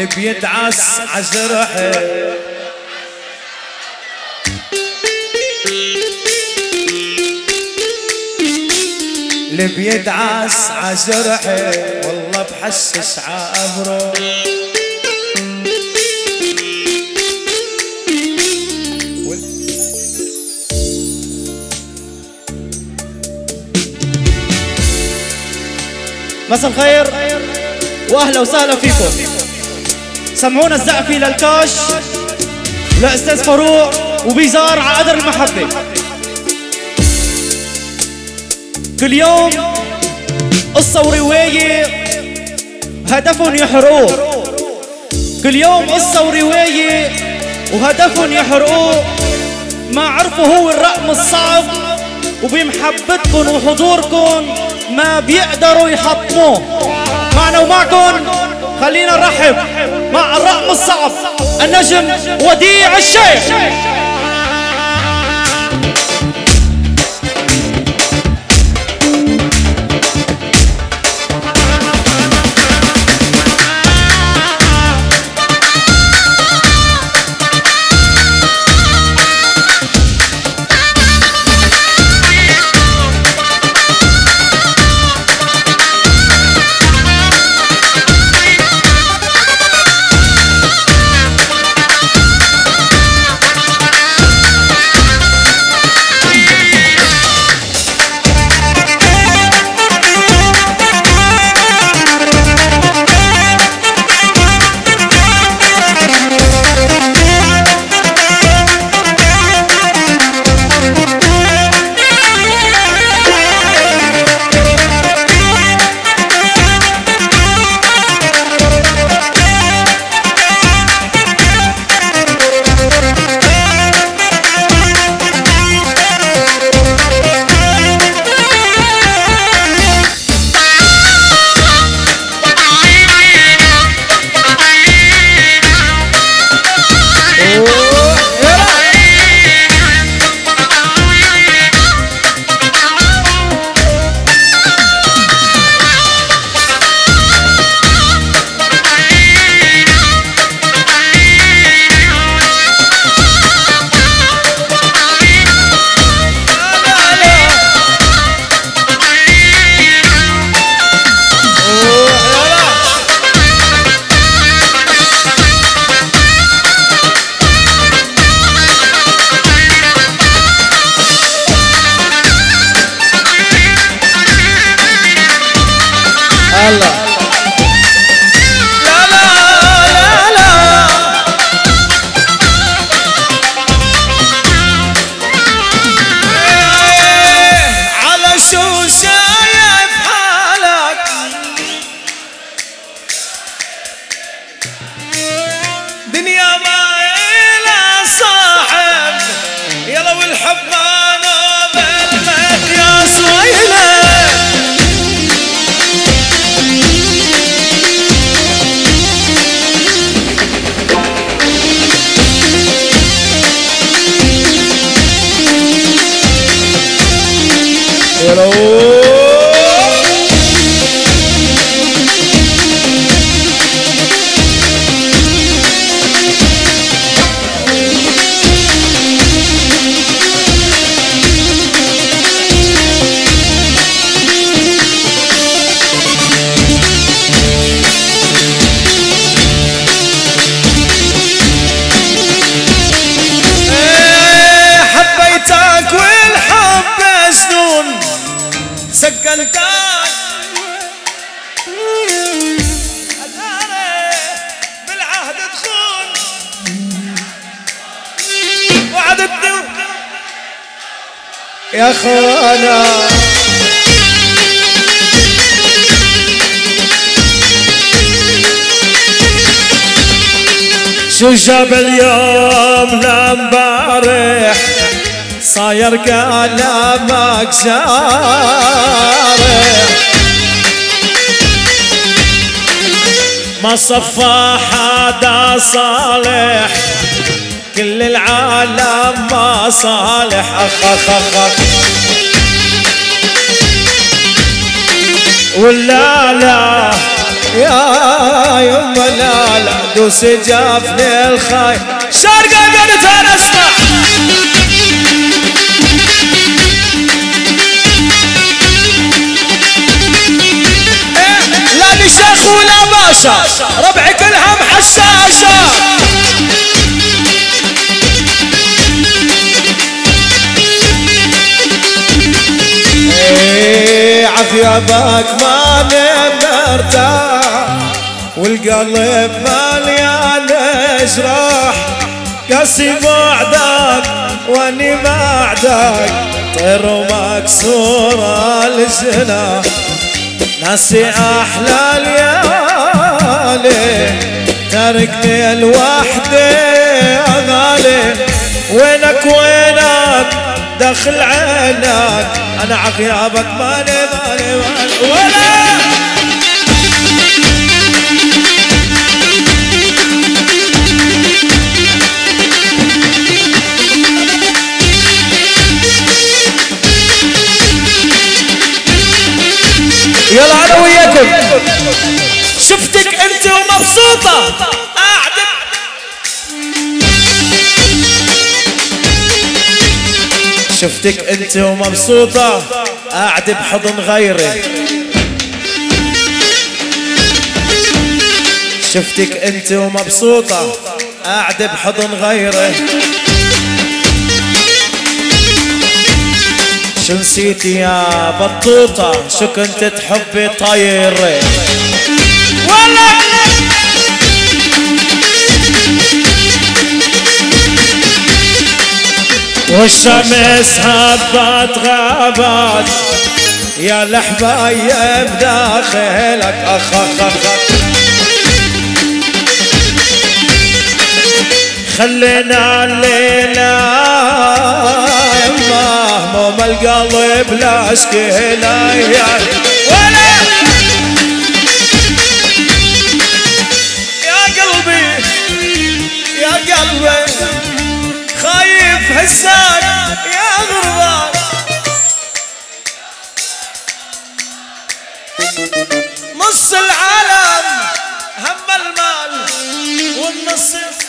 اللي بيدعس عجرحه اللي بيدعس عجرحه والله بحشش عامره مساء الخير واهلا وسهلا فيكم. سمعونا الزقفي للكاش لاستاذ فاروق وبيزار على قدر المحبه. كل يوم قصه وروايه هدفهم يحرقوه، كل يوم قصه وروايه وهدفهم يحرقوه. ما عرفوا هو الرقم الصعب وبمحبتكم وحضوركم ما بيقدروا يحطموه. معنا ومعكم خلينا نرحب مع الرقم الصعب النجم وديع الشيخ. يا خوانا شو جاب اليوم لامبارح صاير كلامك جارح ما صفى حدا صالح كل العالم ما صالح أخ أخ أخ ولا لا يا يما لا لا دوس جافني الخاي شارقة قلت انا اسمع لا لي شيخ ولا باشا ربعي كلها محشاشة عفيابك ما مرتاح والقلب مليان جراح قاسي بعدك واني بعدك طير ومكسورة الجناح ناسي احلى ليالي تركني الوحدة غالي وينك وينك داخل عينك انا عغيابك مالي ولا يلا انا وياكم شفتك انت ومبسوطة قاعدة شفتك انت ومبسوطة قاعدة بحضن غيري شفتك انت ومبسوطة قاعدة بحضن غيري شو نسيتي يا بطوطة شو كنت تحبي طيري والله والشمس هبت غابت يا الحبايب داخلك اخ اخ اخ خلينا الليلة مهموم القلب لا اشكينا ولا يا قلبي يا قلبي خايف هساك يا غربان نص العالم هم المال والنص